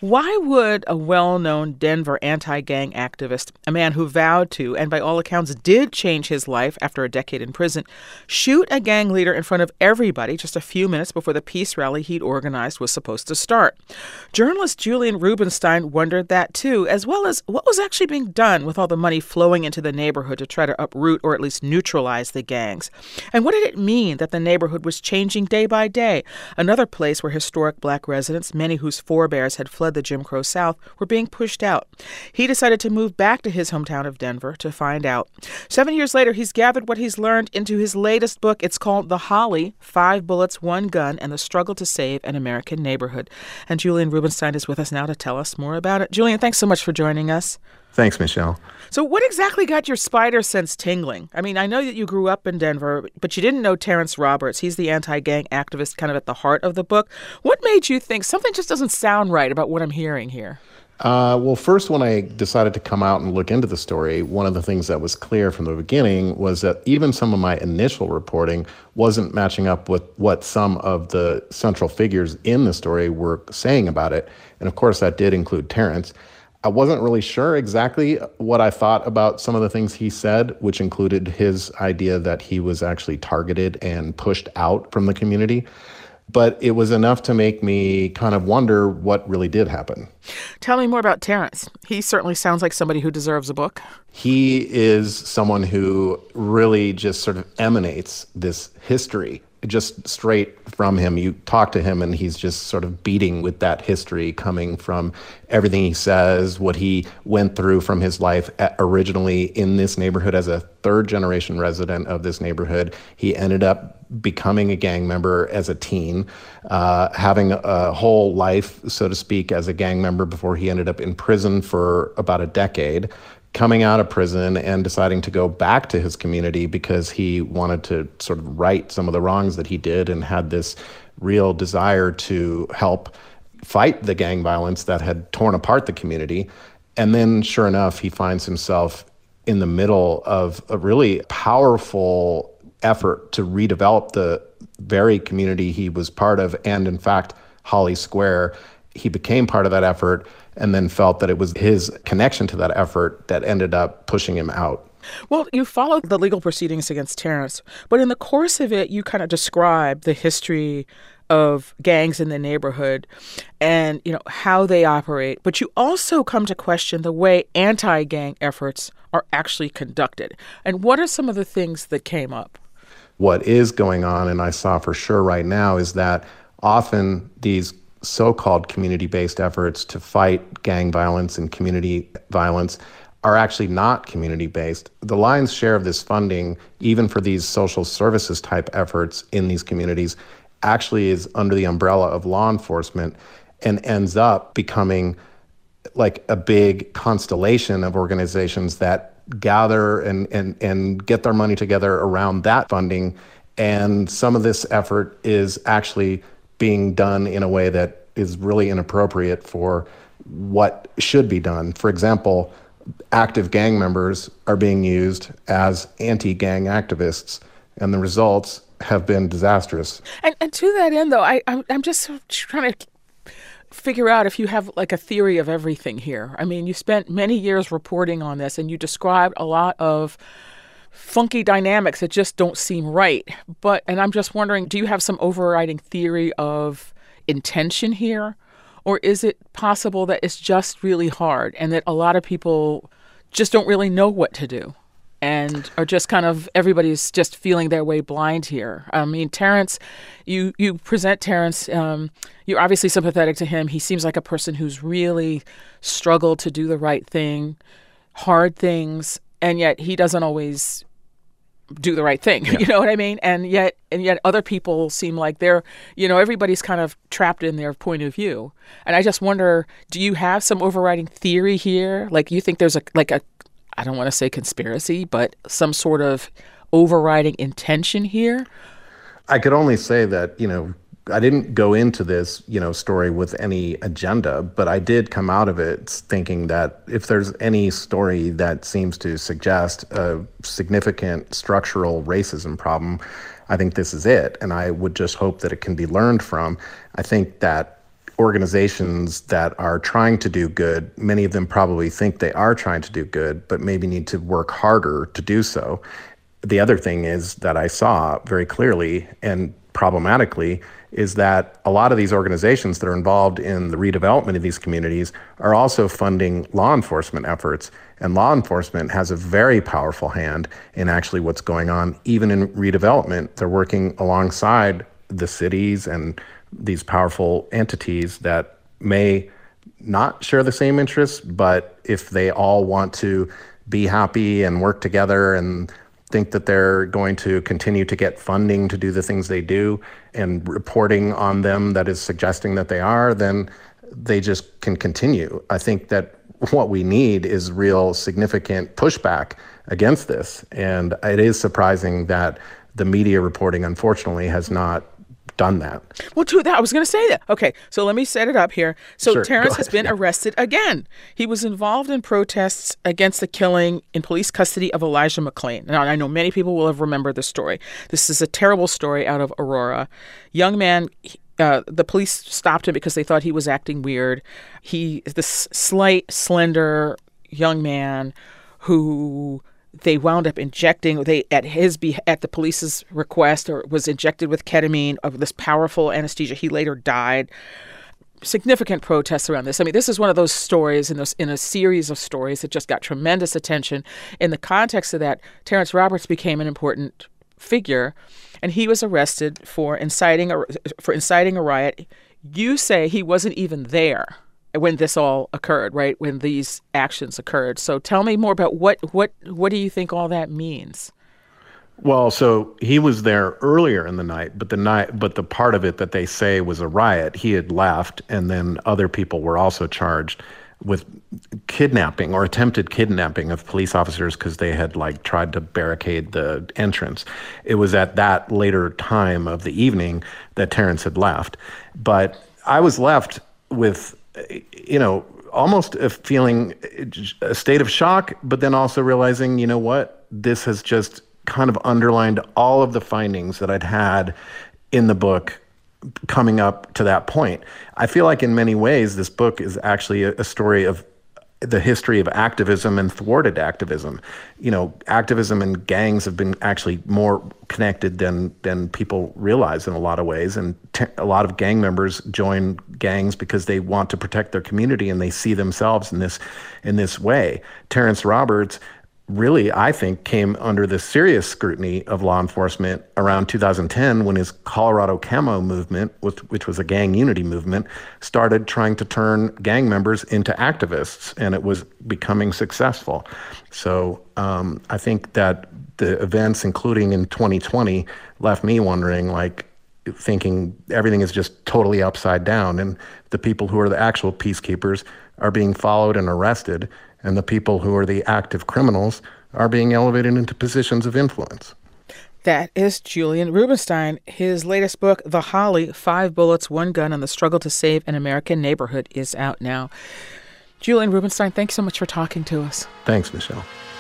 Why would a well-known Denver anti-gang activist, a man who vowed to, and by all accounts did change his life after a decade in prison, shoot a gang leader in front of everybody just a few minutes before the peace rally he'd organized was supposed to start? Journalist Julian Rubenstein wondered that too, as well as what was actually being done with all the money flowing into the neighborhood to try to uproot or at least neutralize the gangs. And what did it mean that the neighborhood was changing day by day? Another place where historic black residents, many whose forebears had fled the Jim Crow South, were being pushed out. He decided to move back to his hometown of Denver to find out. 7 years later, he's gathered what he's learned into his latest book. It's called The Holly: 5 Bullets, 1 Gun, and the Struggle to Save an American Neighborhood. And Julian Rubenstein is with us now to tell us more about it. Julian, thanks so much for joining us. Thanks, Michelle. So what exactly got your spider sense tingling? I mean, I know that you grew up in Denver, but you didn't know Terrence Roberts. He's the anti-gang activist kind of at the heart of the book. What made you think something just doesn't sound right about what I'm hearing here? Well, first, when I decided to come out and look into the story, one of the things that was clear from the beginning was that even some of my initial reporting wasn't matching up with what some of the central figures in the story were saying about it. And of course, that did include Terrence. I wasn't really sure exactly what I thought about some of the things he said, which included his idea that he was actually targeted and pushed out from the community. But it was enough to make me kind of wonder what really did happen. Tell me more about Terrence. He certainly sounds like somebody who deserves a book. He is someone who really just sort of emanates this history just straight from him. You talk to him and he's just sort of beating with that history coming from everything he says, what he went through from his life originally in this neighborhood as a third-generation resident of this neighborhood. He ended up becoming a gang member as a teen, having a whole life, so to speak, as a gang member before he ended up in prison for about a decade, coming out of prison and deciding to go back to his community because he wanted to sort of right some of the wrongs that he did and had this real desire to help fight the gang violence that had torn apart the community. And then, sure enough, he finds himself in the middle of a really powerful effort to redevelop the very community he was part of, and in fact, Holly Square. He became part of that effort and then felt that it was his connection to that effort that ended up pushing him out. Well, you followed the legal proceedings against Terrence, but in the course of it, you kind of described the history of gangs in the neighborhood and, how they operate. But you also come to question the way anti-gang efforts are actually conducted. And what are some of the things that came up? What is going on, and I saw for sure right now, is that often these so-called community-based efforts to fight gang violence and community violence are actually not community-based. The lion's share of this funding, even for these social services type efforts in these communities, actually is under the umbrella of law enforcement and ends up becoming like a big constellation of organizations that gather and get their money together around that funding. And some of this effort is actually being done in a way that is really inappropriate for what should be done. For example, active gang members are being used as anti-gang activists, and the results have been disastrous. And to that end, though, I'm just trying to figure out if you have like a theory of everything here. I mean, you spent many years reporting on this, and you described a lot of funky dynamics that just don't seem right. And I'm just wondering, do you have some overriding theory of intention here? Or is it possible that it's just really hard and that a lot of people just don't really know what to do and are just kind of, everybody's just feeling their way blind here? I mean, Terrence, you present Terrence, you're obviously sympathetic to him. He seems like a person who's really struggled to do the right thing, hard things, and yet he doesn't always do the right thing. Yeah. You know what I mean? And yet other people seem like they're, everybody's kind of trapped in their point of view. And I just wonder, do you have some overriding theory here? Like, you think there's I don't want to say conspiracy, but some sort of overriding intention here? I could only say that, I didn't go into this, story with any agenda, but I did come out of it thinking that if there's any story that seems to suggest a significant structural racism problem, I think this is it. And I would just hope that it can be learned from. I think that organizations that are trying to do good, many of them probably think they are trying to do good, but maybe need to work harder to do so. The other thing is that I saw very clearly and problematically is that a lot of these organizations that are involved in the redevelopment of these communities are also funding law enforcement efforts. And law enforcement has a very powerful hand in actually what's going on, even in redevelopment. They're working alongside the cities and these powerful entities that may not share the same interests, but if they all want to be happy and work together and think that they're going to continue to get funding to do the things they do and reporting on them that is suggesting that they are, then they just can continue. I think that what we need is real significant pushback against this. And it is surprising that the media reporting, unfortunately, has not done that. Well, to that, I was going to say that. Okay, so let me set it up here. So Sure, Terrence go has ahead. been Yeah. arrested again. He was involved in protests against the killing in police custody of Elijah McClain. Now, I know many people will have remembered this story. This is a terrible story out of Aurora. Young man, the police stopped him because they thought he was acting weird. He is this slight, slender young man who they wound up injecting, at the police's request, or was injected with ketamine of this powerful anesthesia. He later died. Significant protests around this. I mean, this is one of those stories in a series of stories that just got tremendous attention. In the context of that, Terrence Roberts became an important figure, and he was arrested for inciting a riot. You say he wasn't even there when this all occurred, right? When these actions occurred. So tell me more about what do you think all that means? Well, so he was there earlier in the night, but the part of it that they say was a riot, he had left, and then other people were also charged with kidnapping or attempted kidnapping of police officers because they had tried to barricade the entrance. It was at that later time of the evening that Terrence had left. But I was left with, almost a state of shock, but then also realizing, you know what, this has just kind of underlined all of the findings that I'd had in the book coming up to that point. I feel like in many ways, this book is actually a story of the history of activism and thwarted activism. Activism and gangs have been actually more connected than people realize in a lot of ways. And a lot of gang members join gangs because they want to protect their community and they see themselves in this way. Terrence Roberts really, I think, came under the serious scrutiny of law enforcement around 2010 when his Colorado Camo movement, which was a gang unity movement, started trying to turn gang members into activists, and it was becoming successful. So I think that the events, including in 2020, left me wondering, thinking everything is just totally upside down, and the people who are the actual peacekeepers are being followed and arrested, and the people who are the active criminals are being elevated into positions of influence. That is Julian Rubinstein. His latest book, The Holly, 5 Bullets, 1 Gun, and the Struggle to Save an American Neighborhood is out now. Julian Rubinstein, thanks so much for talking to us. Thanks, Michelle.